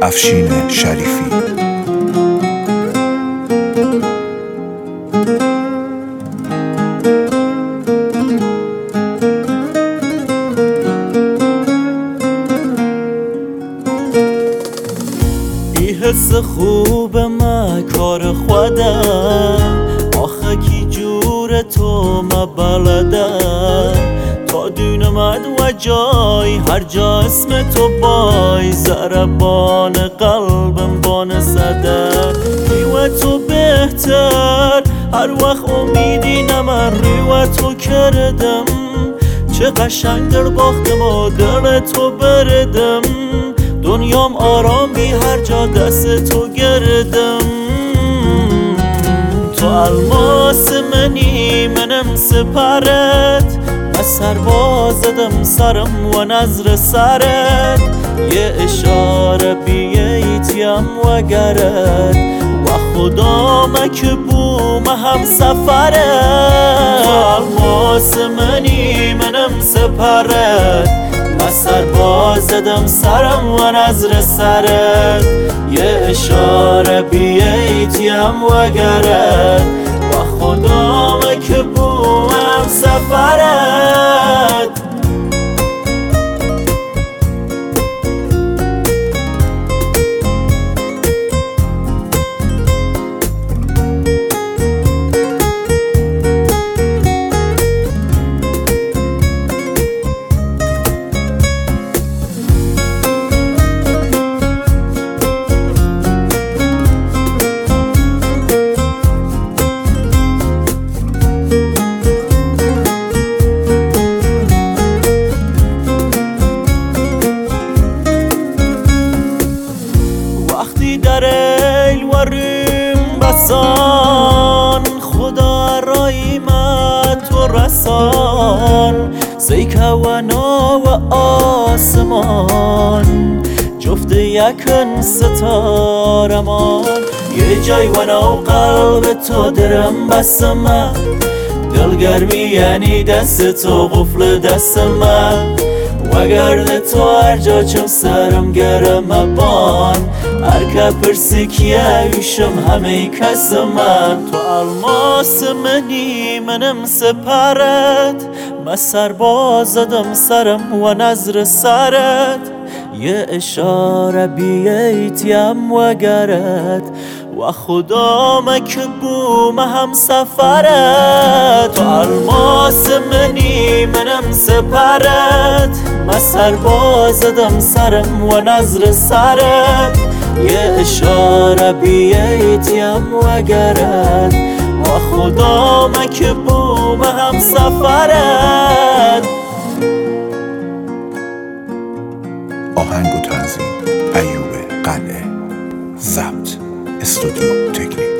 افشین شریفی. بی حس خوب من کار خودم، آخه کی جور تو ما بلدم. تا دونمد و جای هر جا اسم تو بای، ضربان قلبم بان زده. ریو تو بهتر هر وقت امیدی نمن ریو تو کردم. چه قشنگ در باختم و دل تو بردم. دنیام آرام بی هر جا دست تو گردم. تو الماس منی منم سپرت، من سرباز زدم سرم و نظر سرت. یه اشاره بیتیم و گرت و خدا مکه بوم هم سفرت. تو الماس منی منم سپرت، من سرباز زدم سرم و نظر سرت. یه اشاره بیتیم و گرت و خدا که بوم سفرت. وقتی در ایل وریم بسان، خدا رایمت و رسان. زیکه و نا و آسمان جفت یکن ستارمان. یه جای و نا و قلب تو درم بسمه، دلگرمی یعنی دست تو قفل دست من. و گرد تو هر جا چم سرم گرم بان، هر که پرسی کیه ایشم همه کس من. تو الماس منی منم سپرت، من سرباز زدم سرم و نظر سرت. یه اشاره بیتیم و گرت و خدا مکه بوم هم سفرت. تو الماس منی منم سپرت، من سرباز زدم سرم و نظر سرت. یه اشاره بیتیم و گرت و خدا مکه بوم هم سفرت. آهنگ و تنظیم ایوب قلعه. ضبط استودیو تکنیک.